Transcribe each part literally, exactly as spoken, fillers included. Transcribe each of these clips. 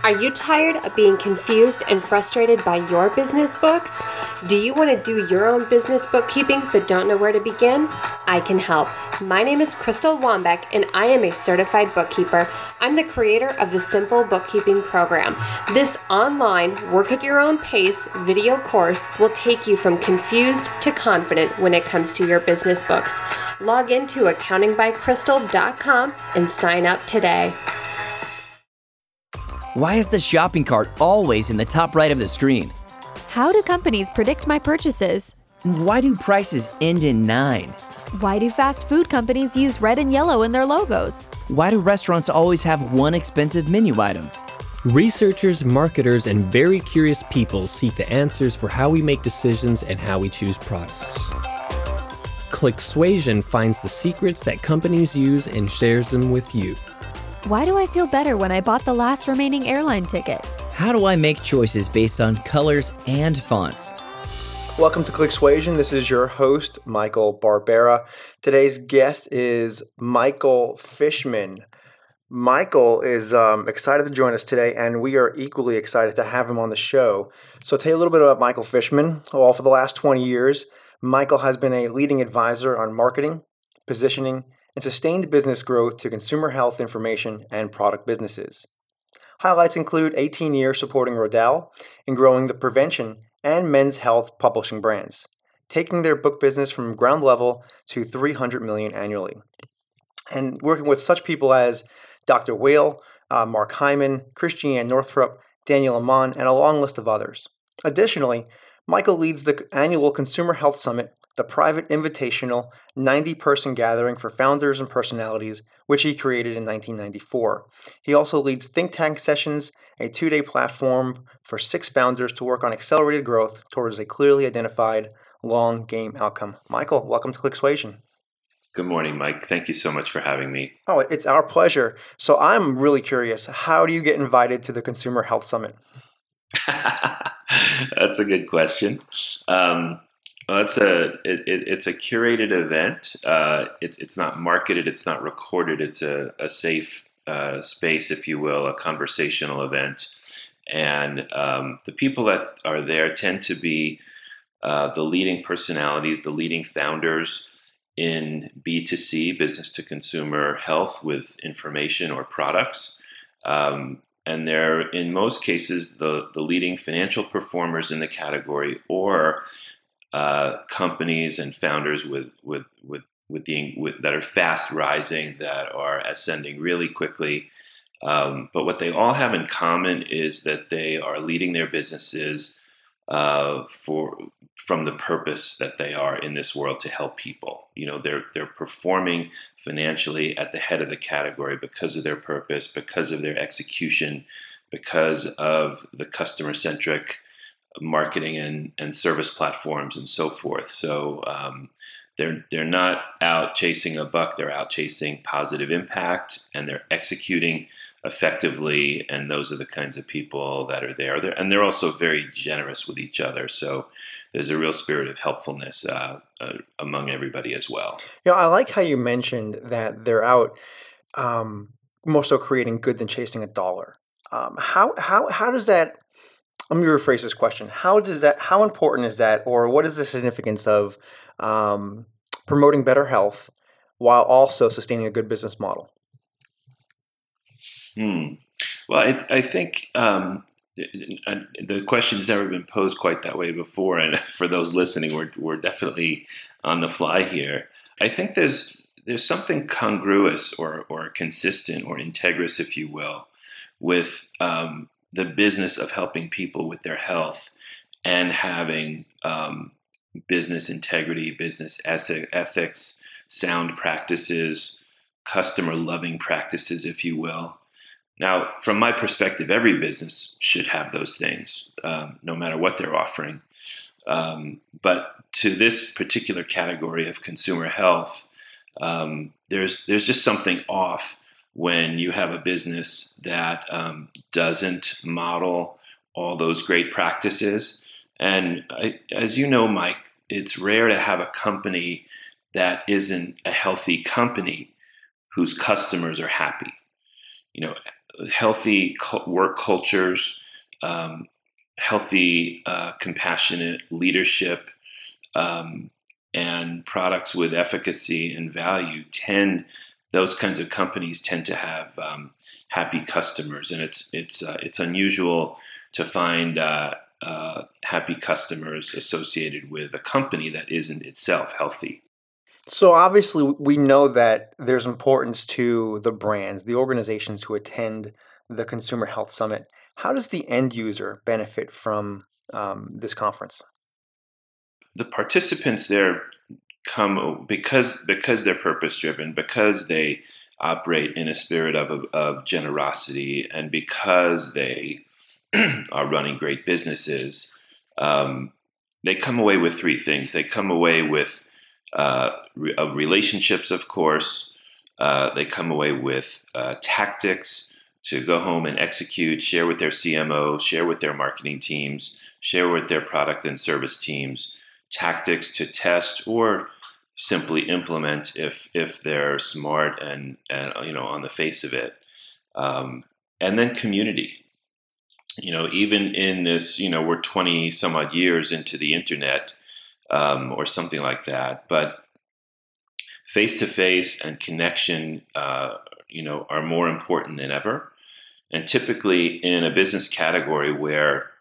Are you tired of being confused and frustrated by your business books? Do you want to do your own business bookkeeping but don't know where to begin? I can help. My name is Crystal Wambeck and I am a certified bookkeeper. I'm the creator of the Simple Bookkeeping Program. This online, work at your own pace video course will take you from confused to confident when it comes to your business books. Log into accounting by crystal dot com and sign up today. Why is the shopping cart always in the top right of the screen? How do companies predict my purchases? Why do prices end in nine? Why do fast food companies use red and yellow in their logos? Why do restaurants always have one expensive menu item? Researchers, marketers, and very curious people seek the answers for how we make decisions and how we choose products. ClickSuasion finds the secrets that companies use and shares them with you. Why do I feel better when I bought the last remaining airline ticket? How do I make choices based on colors and fonts? Welcome to ClickSuasion. This is your host, Michael Barbera. Today's guest is Michael Fishman. Michael is um, excited to join us today, and we are equally excited to have him on the show. So tell you a little bit about Michael Fishman. Well, for the last twenty years, Michael has been a leading advisor on marketing, positioning, and sustained business growth to consumer health information and product businesses. Highlights include eighteen years supporting Rodale in growing the prevention and men's health publishing brands, taking their book business from ground level to three hundred million dollars annually, and working with such people as Doctor Whale, uh, Mark Hyman, Christiane Northrup, Daniel Amann, and a long list of others. Additionally, Michael leads the annual Consumer Health Summit, the private invitational ninety-person gathering for founders and personalities, which he created in nineteen ninety-four. He also leads Think Tank Sessions, a two-day platform for six founders to work on accelerated growth towards a clearly identified long-game outcome. Michael, welcome to ClickSuasion. Good morning, Mike. Thank you so much for having me. Oh, it's our pleasure. So I'm really curious, how do you get invited to the Consumer Health Summit? That's a good question. Um, well, it's a it, it, it's a curated event. Uh, it's it's not marketed. It's not recorded. It's a, a safe uh, space, if you will, a conversational event. And um, the people that are there tend to be uh, the leading personalities, the leading founders in B two C, business to consumer health with information or products. Um, And they're, in most cases, the, the leading financial performers in the category, or uh, companies and founders with with with with the with, that are fast rising, that are ascending really quickly. Um, but what they all have in common is that they are leading their businesses uh, for from the purpose that they are in this world to help people. You know, they're they're performing financially at the head of the category because of their purpose, because of their execution, because of the customer-centric marketing and, and service platforms and so forth. So um, they're they're not out chasing a buck; they're out chasing positive impact, and they're executing effectively. And those are the kinds of people that are there. They're, and they're also very generous with each other. So there's a real spirit of helpfulness uh, uh, among everybody as well. You know, I like how you mentioned that they're out um, more so creating good than chasing a dollar. Um, how how how does that? Let me rephrase this question. How does that? How important is that, or what is the significance of um, promoting better health while also sustaining a good business model? Hmm. Well, I, I think. Um, The question's never been posed quite that way before, and for those listening, we're we're definitely on the fly here. I think there's there's something congruous or or consistent or integrous, if you will, with um, the business of helping people with their health and having um, business integrity, business ethics, sound practices, customer loving practices, if you will. Now, from my perspective, every business should have those things, um, no matter what they're offering. Um, but to this particular category of consumer health, um, there's there's just something off when you have a business that um, doesn't model all those great practices. And I, as you know, Mike, it's rare to have a company that isn't a healthy company whose customers are happy. You know, healthy work cultures, um, healthy, uh, compassionate leadership, um, and products with efficacy and value tend, those kinds of companies tend to have um, happy customers, and it's it's uh, it's unusual to find uh, uh, happy customers associated with a company that isn't itself healthy. So obviously, we know that there's importance to the brands, the organizations who attend the Consumer Health Summit. How does the end user benefit from um, this conference? The participants there come because because they're purpose driven, because they operate in a spirit of of generosity, and because they are running great businesses. Um, they come away with three things. They come away with uh, re- uh, relationships, of course. Uh, they come away with uh, tactics to go home and execute, share with their C M O, share with their marketing teams, share with their product and service teams, tactics to test or simply implement if if they're smart and, and you know, on the face of it. Um, and then community. You know, even in this, you know, we're twenty some odd years into the internet um, or something like that, but face-to-face and connection, uh, you know, are more important than ever. And typically in a business category where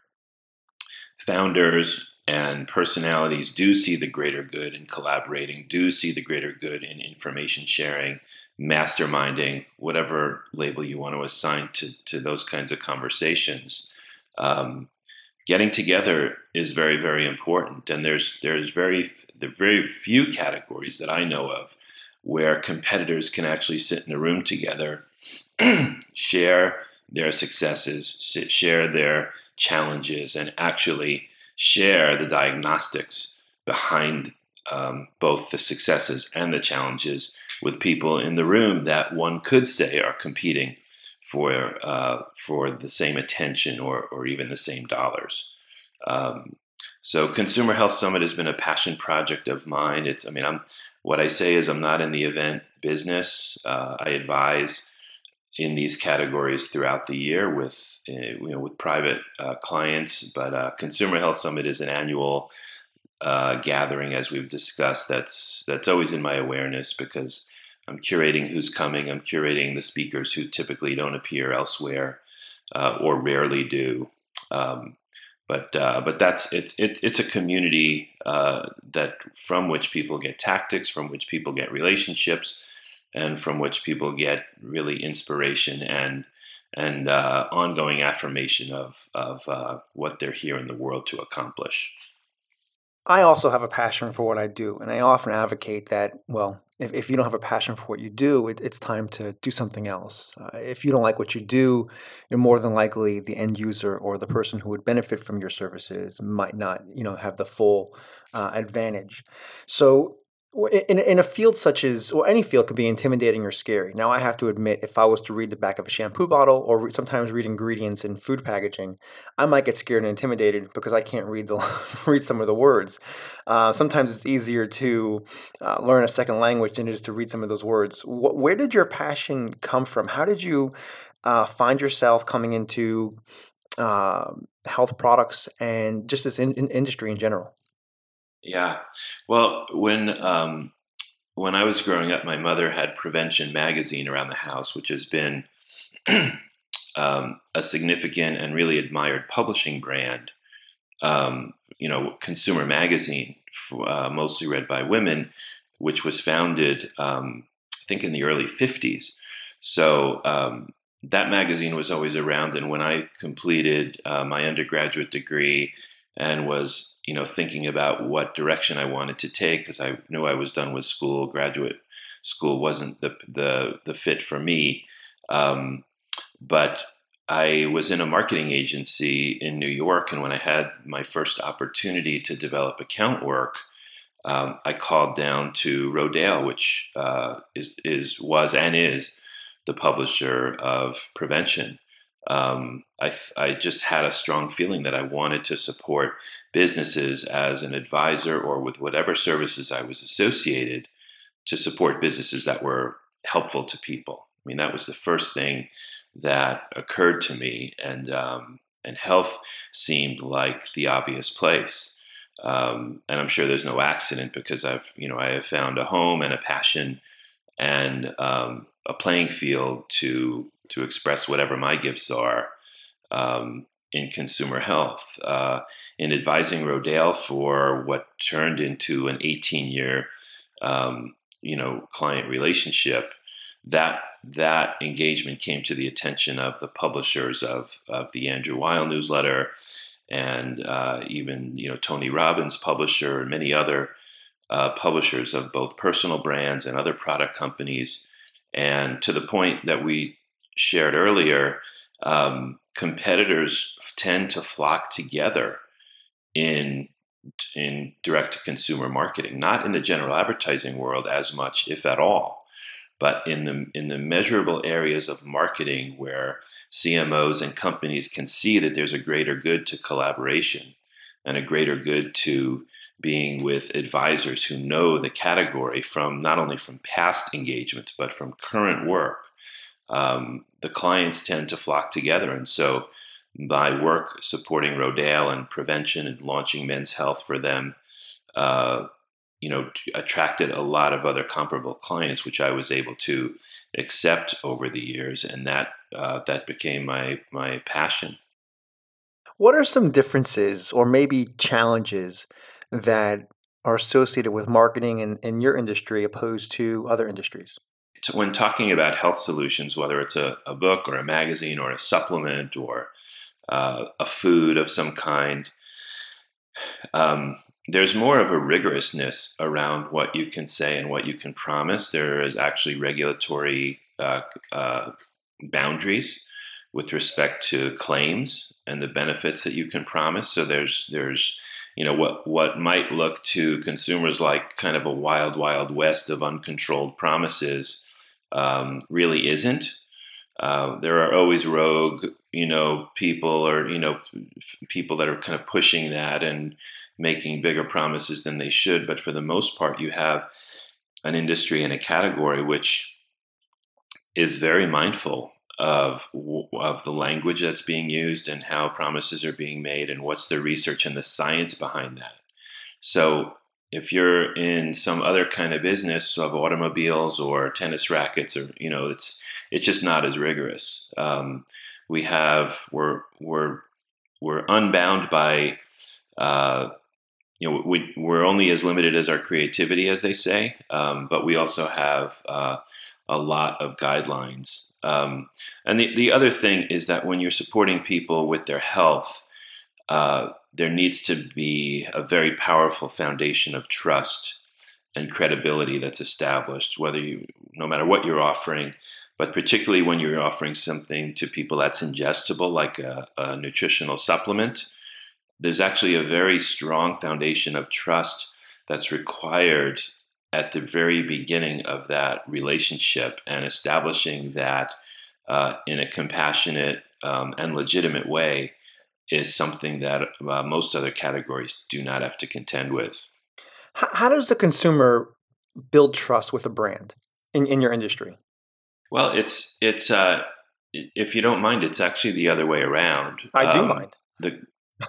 founders and personalities do see the greater good in collaborating, do see the greater good in information sharing, masterminding, whatever label you want to assign to, to those kinds of conversations. Um, getting together is very, very important. And there's there's very there are very few categories that I know of where competitors can actually sit in a room together, share their successes, share their challenges, and actually share the diagnostics behind um, both the successes and the challenges with people in the room that one could say are competing for uh, for the same attention or or even the same dollars. Um, so Consumer Health Summit has been a passion project of mine. It's I mean I'm what I say is I'm not in the event business. Uh, I advise in these categories throughout the year with uh, you know with private uh, clients, but uh, Consumer Health Summit is an annual uh, gathering, as we've discussed. That's that's always in my awareness because I'm curating who's coming. I'm curating the speakers who typically don't appear elsewhere uh, or rarely do. Um, but uh, but that's it, it. It's a community uh, that from which people get tactics, from which people get relationships, and from which people get really inspiration and and uh, ongoing affirmation of of uh, what they're here in the world to accomplish. I also have a passion for what I do, and I often advocate that, well, if, if you don't have a passion for what you do, it, it's time to do something else. Uh, if you don't like what you do, you're more than likely the end user or the person who would benefit from your services might not, you know, have the full uh, advantage. So in, in a field such as, or any field could be intimidating or scary. Now, I have to admit, if I was to read the back of a shampoo bottle or re- sometimes read ingredients in food packaging, I might get scared and intimidated because I can't read the read some of the words. Uh, sometimes it's easier to uh, learn a second language than it is to read some of those words. Wh- where did your passion come from? How did you uh, find yourself coming into uh, health products and just this in- in industry in general? Yeah. Well, when um, when I was growing up, my mother had Prevention magazine around the house, which has been um, a significant and really admired publishing brand. Um, you know, consumer magazine, uh, mostly read by women, which was founded, um, I think, in the early fifties. So um, that magazine was always around. And when I completed uh, my undergraduate degree and was, you know, thinking about what direction I wanted to take, because I knew I was done with school. Graduate school wasn't the the, the fit for me. Um, but I was in a marketing agency in New York, and when I had my first opportunity to develop account work, um, I called down to Rodale, which uh, is is was and is the publisher of Prevention. Um, I, I just had a strong feeling that I wanted to support businesses as an advisor or with whatever services I was associated to support businesses that were helpful to people. I mean, that was the first thing that occurred to me, and um, and health seemed like the obvious place. Um, and I'm sure there's no accident, because I've you know I have found a home and a passion and um, a playing field to to express whatever my gifts are um, in consumer health. Uh, in advising Rodale for what turned into an eighteen-year um, you know client relationship, that that engagement came to the attention of the publishers of of the Andrew Weil newsletter, and uh, even you know Tony Robbins, publisher, and many other uh, publishers of both personal brands and other product companies. And to the point that we shared earlier, um, competitors tend to flock together in in direct-to-consumer marketing, not in the general advertising world as much, if at all, but in the in the measurable areas of marketing where C M Os and companies can see that there's a greater good to collaboration and a greater good to being with advisors who know the category from not only from past engagements, but from current work. Um, the clients tend to flock together. And so my work supporting Rodale and prevention and launching Men's Health for them, uh, you know, attracted a lot of other comparable clients, which I was able to accept over the years. And that uh, that became my my passion. What are some differences or maybe challenges that are associated with marketing in, in your industry opposed to other industries? When talking about health solutions, whether it's a, a book or a magazine or a supplement or uh, a food of some kind, um, there's more of a rigorousness around what you can say and what you can promise. There is actually regulatory uh, uh, boundaries with respect to claims and the benefits that you can promise. So there's there's you know what what might look to consumers like kind of a wild wild west of uncontrolled promises um, really isn't. Uh, there are always rogue you know people or you know f- people that are kind of pushing that and making bigger promises than they should. But for the most part, you have an industry and a category which is very mindful of of the language that's being used and how promises are being made and what's the research and the science behind that. So if you're in some other kind of business of automobiles or tennis rackets, or you know, it's it's just not as rigorous. Um, we have we're we're we're unbound by uh, you know we we're only as limited as our creativity, as they say, um, but we also have uh, a lot of guidelines. Um, and the, the other thing is that when you're supporting people with their health, uh, there needs to be a very powerful foundation of trust and credibility that's established, whether you, no matter what you're offering, but particularly when you're offering something to people that's ingestible, like a, a nutritional supplement, there's actually a very strong foundation of trust that's required at the very beginning of that relationship, and establishing that uh, in a compassionate um, and legitimate way is something that uh, most other categories do not have to contend with. How, how does the consumer build trust with a brand in, in your industry? Well, it's it's uh, if you don't mind, it's actually the other way around. I do um, mind. The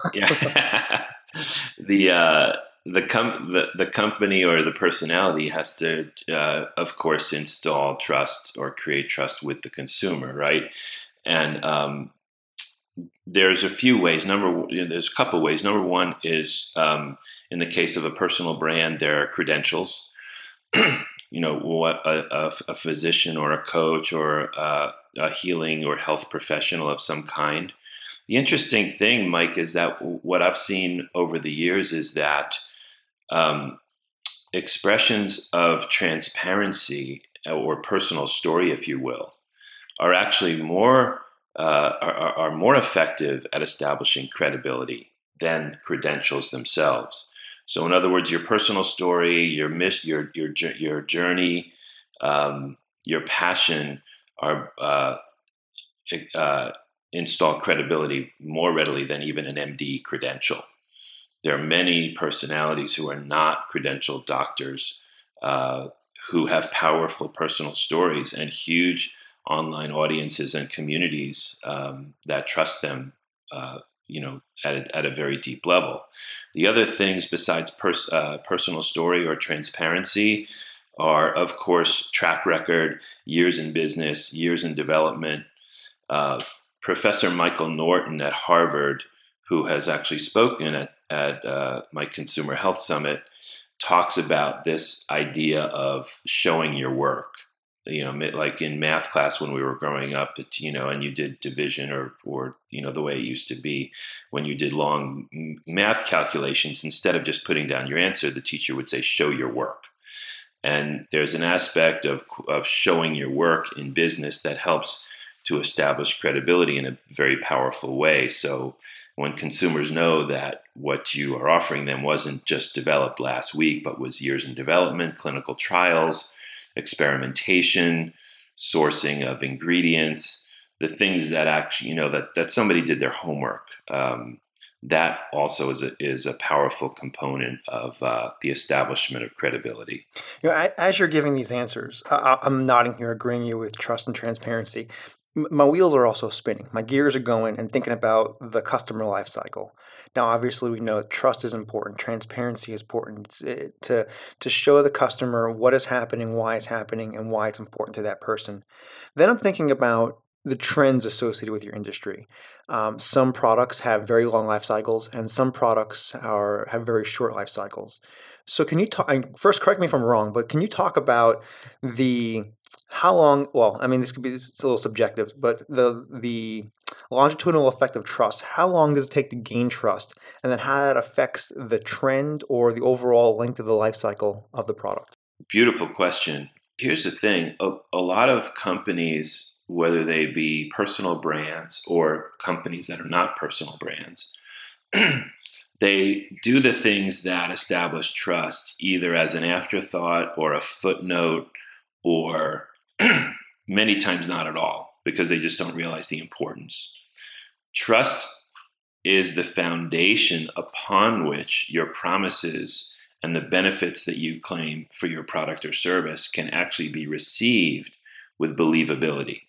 yeah, the uh, the com the, the company or the personality has to, uh, of course, install trust or create trust with the consumer, right? And um, there's a few ways. Number, you know, there's a couple ways. Number one is um, in the case of a personal brand, there are credentials. You know, what a, a, a physician or a coach or a, a healing or health professional of some kind. The interesting thing, Mike, is that what I've seen over the years is that um, expressions of transparency or personal story, if you will, are actually more uh, are, are more effective at establishing credibility than credentials themselves. So, in other words, your personal story, your miss, your your your journey, um, your passion are uh, uh, install credibility more readily than even an M D credential. There are many personalities who are not credentialed doctors uh, who have powerful personal stories and huge online audiences and communities um, that trust them, uh, you know, at a, at a very deep level. The other things besides pers- uh, personal story or transparency are, of course, track record, years in business, years in development. Uh, Professor Michael Norton at Harvard, who has actually spoken at, at uh, my Consumer Health Summit, talks about this idea of showing your work. You know, like in math class when we were growing up, that, you know, and you did division or, or, you know, the way it used to be when you did long math calculations, instead of just putting down your answer, the teacher would say, show your work. And there's an aspect of, of showing your work in business that helps to establish credibility in a very powerful way. So when consumers know that what you are offering them wasn't just developed last week, but was years in development, clinical trials, experimentation, sourcing of ingredients, the things that actually, you know, that, that somebody did their homework. Um, that also is a, is a powerful component of uh, the establishment of credibility. You know, as you're giving these answers, I, I'm nodding here, agreeing you with trust and transparency. My wheels are also spinning. My gears are going and thinking about the customer life cycle. Now, obviously, we know that trust is important. Transparency is important to, to show the customer what is happening, why it's happening, and why it's important to that person. Then I'm thinking about the trends associated with your industry. Um, some products have very long life cycles, and some products are have very short life cycles. So can you talk, first correct me if I'm wrong, but can you talk about the, how long, well, I mean, this could be, it's a little subjective, but the the longitudinal effect of trust, how long does it take to gain trust, and then how that affects the trend or the overall length of the life cycle of the product? Beautiful question. Here's the thing, a, a lot of companies, whether they be personal brands or companies that are not personal brands, they do the things that establish trust either as an afterthought or a footnote, or many times not at all, because they just don't realize the importance. Trust is the foundation upon which your promises and the benefits that you claim for your product or service can actually be received with believability.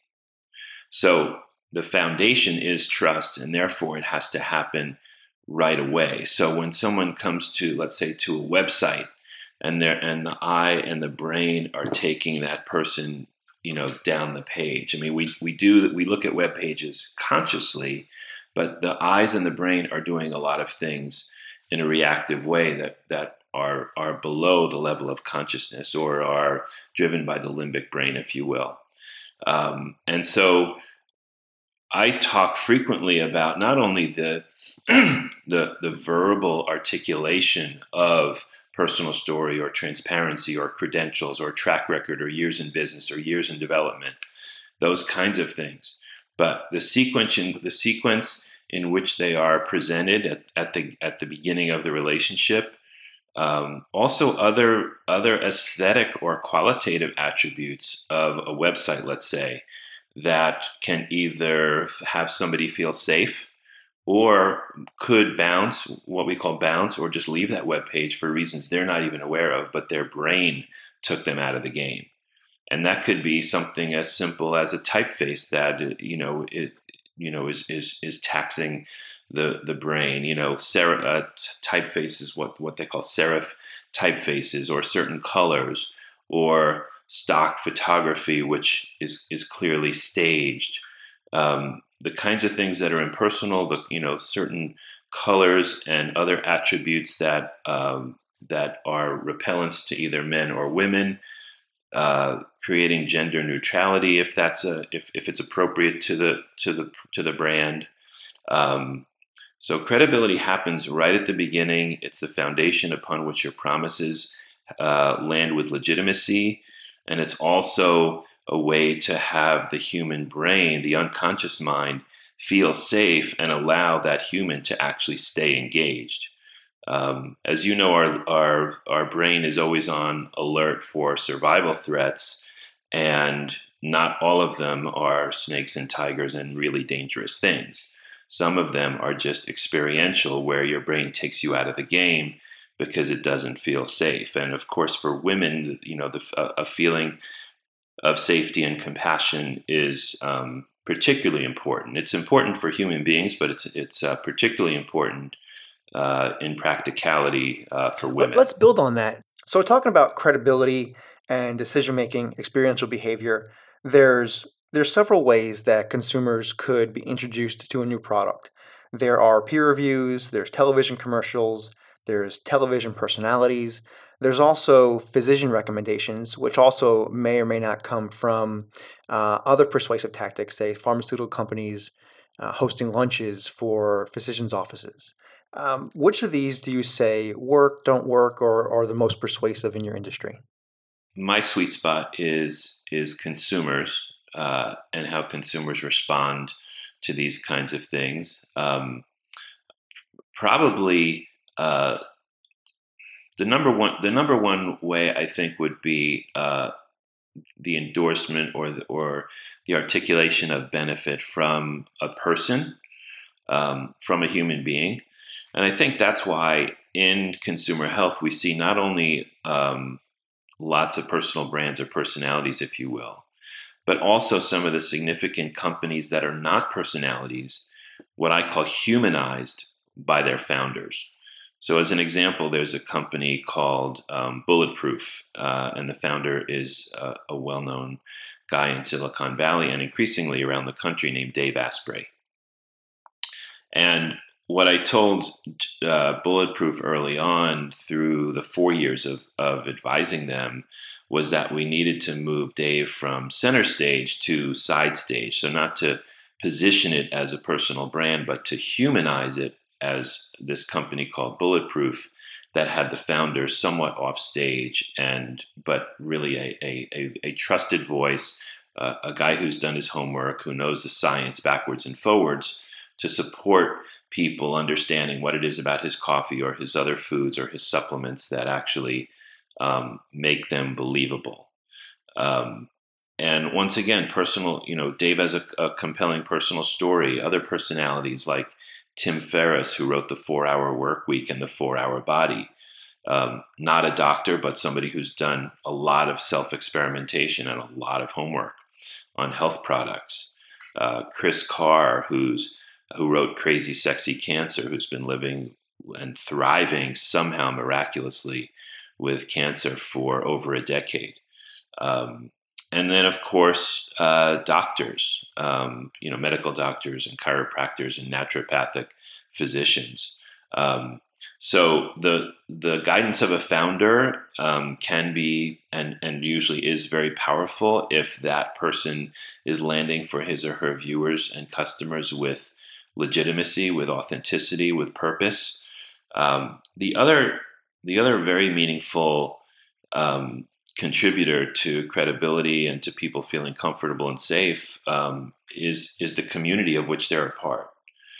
So the foundation is trust, and therefore it has to happen right away. So when someone comes to, let's say, to a website, and there and the eye and the brain are taking that person, you know, down the page. I mean, we we do we look at web pages consciously, but the eyes and the brain are doing a lot of things in a reactive way that that are are below the level of consciousness, or are driven by the limbic brain, if you will. Um, and so I talk frequently about not only the the the verbal articulation of personal story or transparency or credentials or track record or years in business or years in development, those kinds of things, but the sequence in, the sequence in which they are presented at, at the at the beginning of the relationship, um, also other other aesthetic or qualitative attributes of a website, let's say, that can either have somebody feel safe or could bounce, what we call bounce, or just leave that web page for reasons they're not even aware of, but their brain took them out of the game. And that could be something as simple as a typeface that, you know, it, you know, is is is taxing the the brain. You know, serif, uh, typeface is what what they call serif typefaces, or certain colors, or stock photography, which is is clearly staged. Um, the kinds of things that are impersonal, the you know certain colors and other attributes that um, that are repellents to either men or women, uh, creating gender neutrality if that's a if, if it's appropriate to the to the to the brand. Um, so credibility happens right at the beginning. It's the foundation upon which your promises uh, land with legitimacy, and it's also a way to have the human brain, the unconscious mind, feel safe and allow that human to actually stay engaged. Um, as you know, our, our our brain is always on alert for survival threats, and not all of them are snakes and tigers and really dangerous things. Some of them are just experiential, where your brain takes you out of the game because it doesn't feel safe. And of course, for women, you know, the, a, a feeling of safety and compassion is um, particularly important. It's important for human beings, but it's it's uh, particularly important uh, in practicality uh, for women. Let's build on that. So we're talking about credibility and decision-making, experiential behavior. There's there's several ways that consumers could be introduced to a new product. There are peer reviews, there's television commercials, there's television personalities. There's also physician recommendations, which also may or may not come from uh, other persuasive tactics, say pharmaceutical companies uh, hosting lunches for physicians' offices. Um, which of these do you say work, don't work, or are the most persuasive in your industry? My sweet spot is is consumers uh, and how consumers respond to these kinds of things. Um, probably uh, the number one the number one way I think would be uh, the endorsement or the, or the articulation of benefit from a person, um, from a human being. And I think that's why in consumer health, we see not only um, lots of personal brands or personalities, if you will, but also some of the significant companies that are not personalities, what I call humanized by their founders. So as an example, there's a company called um, Bulletproof, uh, and the founder is uh, a well-known guy in Silicon Valley and increasingly around the country named Dave Asprey. And what I told uh, Bulletproof early on through the four years of, of advising them was that we needed to move Dave from center stage to side stage. So not to position it as a personal brand, but to humanize it as this company called Bulletproof that had the founders somewhat off stage, and but really a, a, a, a trusted voice, uh, a guy who's done his homework, who knows the science backwards and forwards to support people understanding what it is about his coffee or his other foods or his supplements that actually um, make them believable. Um, and once again, personal, you know, Dave has a, a compelling personal story. Other personalities like Tim Ferriss, who wrote The four-Hour Work Week and The four-Hour Body. Um, not a doctor, but somebody who's done a lot of self-experimentation and a lot of homework on health products. Uh, Chris Carr, who's who wrote Crazy Sexy Cancer, who's been living and thriving somehow miraculously with cancer for over a decade. Um, and then, of course, uh, doctors, um, you know, medical doctors and chiropractors and naturopathic physicians. Um, so the the guidance of a founder um, can be and, and usually is very powerful if that person is landing for his or her viewers and customers with legitimacy, with authenticity, with purpose. Um, the other, the other very meaningful um, contributor to credibility and to people feeling comfortable and safe um, is is the community of which they're a part.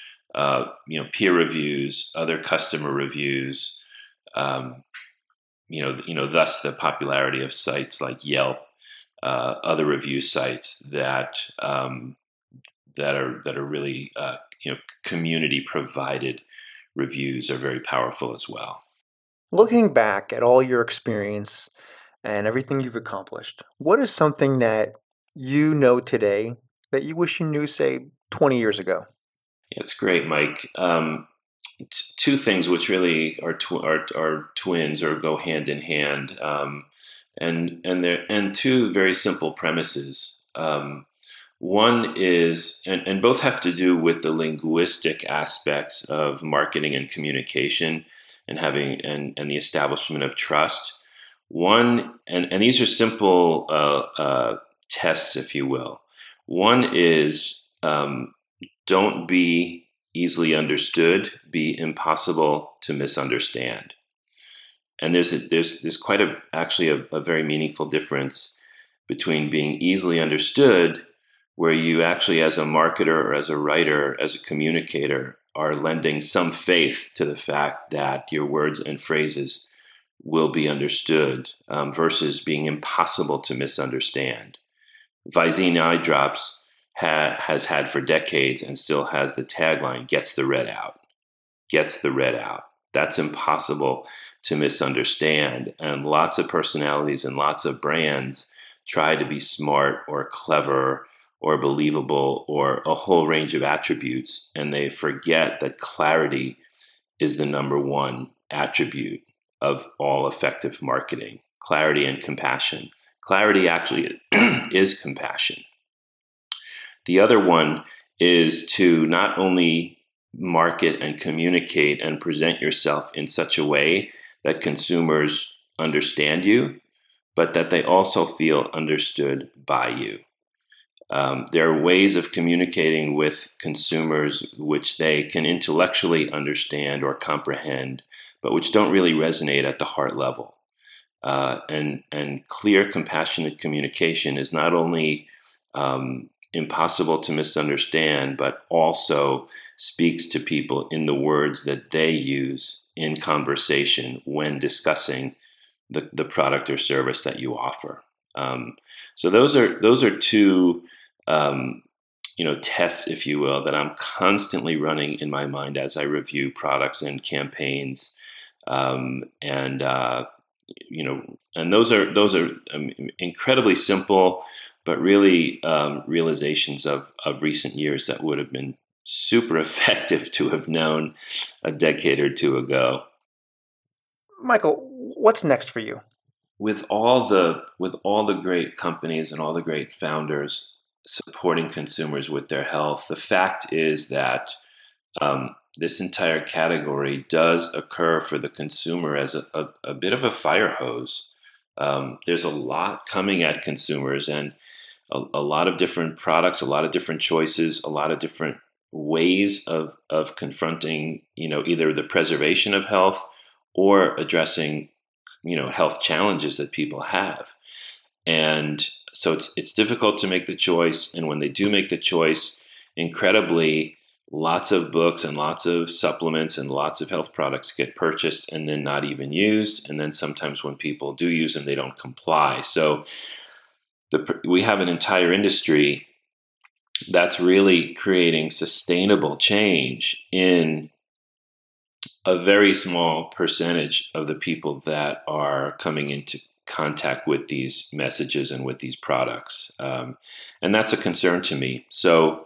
Uh, you know, peer reviews, other customer reviews. Um, you know, you know, thus the popularity of sites like Yelp, uh, other review sites that um, that are that are really uh, you know, community provided reviews are very powerful as well. Looking back at all your experience and everything you've accomplished, what is something that you know today that you wish you knew, say, twenty years ago? Yeah, it's great, Mike. Um, t- two things which really are, tw- are are twins or go hand in hand, um, and and there and two very simple premises. Um, One is, and, and both have to do with the linguistic aspects of marketing and communication and having and, and the establishment of trust. One, and, and these are simple uh, uh, tests, if you will. One is um, don't be easily understood, be impossible to misunderstand. And there's a, there's there's quite a actually a, a very meaningful difference between being easily understood, where you actually, as a marketer or as a writer, as a communicator, are lending some faith to the fact that your words and phrases will be understood, um, versus being impossible to misunderstand. Visine Eye Drops ha- has had for decades and still has the tagline, gets the red out, gets the red out. That's impossible to misunderstand. And lots of personalities and lots of brands try to be smart or clever or believable or a whole range of attributes, and they forget that clarity is the number one attribute of all effective marketing. Clarity and compassion. Clarity actually is compassion. The other one is to not only market and communicate and present yourself in such a way that consumers understand you, but that they also feel understood by you. Um, there are ways of communicating with consumers which they can intellectually understand or comprehend, but which don't really resonate at the heart level. Uh, and, and clear, compassionate communication is not only um, impossible to misunderstand, but also speaks to people in the words that they use in conversation when discussing the, the product or service that you offer. Um, so those are those are two um, you know tests, if you will, that I'm constantly running in my mind as I review products and campaigns, um, and uh, you know, and those are those are um, incredibly simple, but really um, realizations of of recent years that would have been super effective to have known a decade or two ago. Michael, what's next for you? With all the with all the great companies and all the great founders supporting consumers with their health, the fact is that um, this entire category does occur for the consumer as a, a, a bit of a fire hose. Um, there's a lot coming at consumers, and a, a lot of different products, a lot of different choices, a lot of different ways of of confronting, you know, either the preservation of health or addressing, you know, health challenges that people have. And so it's it's difficult to make the choice. And when they do make the choice, incredibly, lots of books and lots of supplements and lots of health products get purchased and then not even used. And then sometimes when people do use them, they don't comply. So the, we have an entire industry that's really creating sustainable change in a very small percentage of the people that are coming into contact with these messages and with these products. Um, and that's a concern to me. So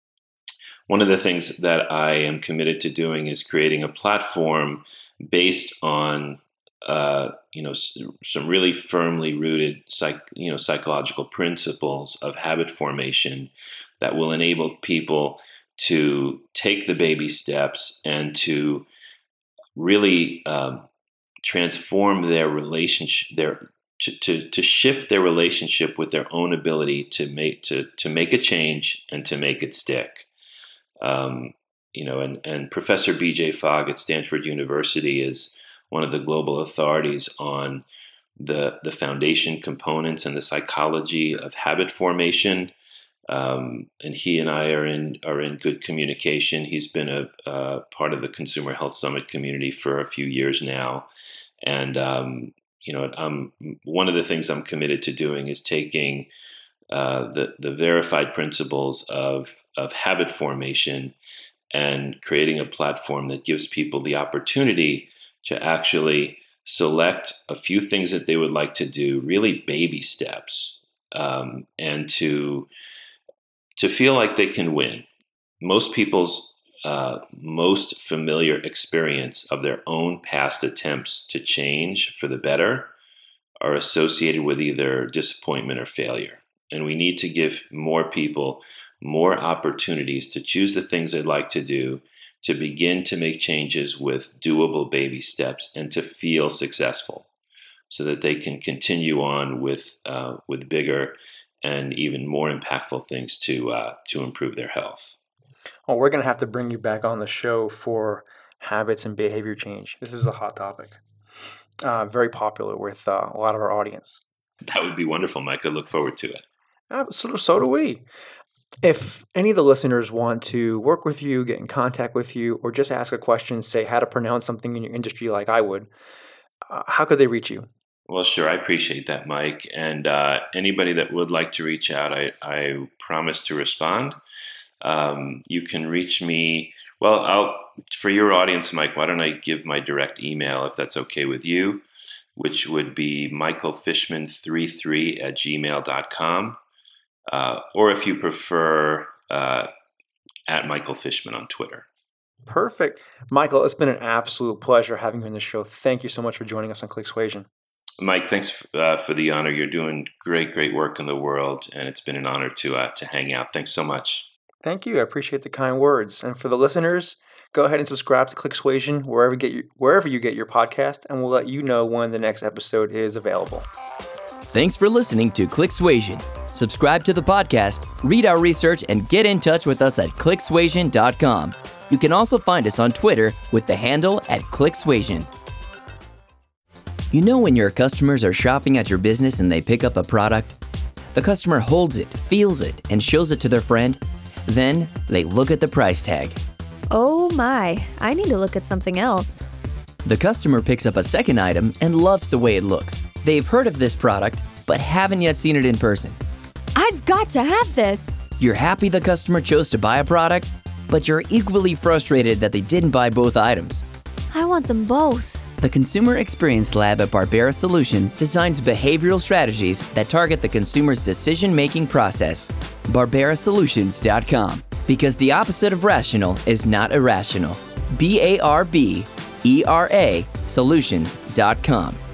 one of the things that I am committed to doing is creating a platform based on, uh, you know, s- some really firmly rooted, psych, you know, psychological principles of habit formation that will enable people to take the baby steps and to really um, transform their relationship, their to, to to shift their relationship with their own ability to make to to make a change and to make it stick. Um, you know, and and Professor B J Fogg at Stanford University is one of the global authorities on the the foundation components and the psychology of habit formation. Um, and he and I are in are in good communication. He's been a, a part of the Consumer Health Summit community for a few years now, and um, you know, I'm, one of the things I'm committed to doing is taking uh, the the verified principles of of habit formation and creating a platform that gives people the opportunity to actually select a few things that they would like to do, really baby steps, um, and to to feel like they can win. Most people's uh, most familiar experience of their own past attempts to change for the better are associated with either disappointment or failure. And we need to give more people more opportunities to choose the things they'd like to do, to begin to make changes with doable baby steps, and to feel successful so that they can continue on with uh, with bigger and even more impactful things to uh, to improve their health. Well, we're going to have to bring you back on the show for habits and behavior change. This is a hot topic, uh, very popular with uh, a lot of our audience. That would be wonderful, Mike. I look forward to it. Uh, so, so do we. If any of the listeners want to work with you, get in contact with you, or just ask a question, say how to pronounce something in your industry like I would, uh, how could they reach you? Well, sure. I appreciate that, Mike. And uh, anybody that would like to reach out, I, I promise to respond. Um, you can reach me. Well, I'll for your audience, Mike, why don't I give my direct email if that's okay with you? which would be michael fishman thirty-three at gmail dot com. Uh, or if you prefer, uh, at Michael Fishman on Twitter. Perfect. Michael, it's been an absolute pleasure having you on the show. Thank you so much for joining us on ClickSuasion. Mike, thanks uh, for the honor. You're doing great, great work in the world, and it's been an honor to uh, to hang out. Thanks so much. Thank you. I appreciate the kind words. And for the listeners, go ahead and subscribe to ClickSuasion wherever get your, wherever you get your podcast, and we'll let you know when the next episode is available. Thanks for listening to ClickSuasion. Subscribe to the podcast, read our research, and get in touch with us at click suasion dot com. You can also find us on Twitter with the handle at ClickSuasion. You know when your customers are shopping at your business and they pick up a product? The customer holds it, feels it, and shows it to their friend. Then they look at the price tag. Oh my, I need to look at something else. The customer picks up a second item and loves the way it looks. They've heard of this product, but haven't yet seen it in person. I've got to have this. You're happy the customer chose to buy a product, but you're equally frustrated that they didn't buy both items. I want them both. The Consumer Experience Lab at Barbera Solutions designs behavioral strategies that target the consumer's decision-making process. Barbera Solutions dot com. Because the opposite of rational is not irrational. B A R B E R A Solutions dot com.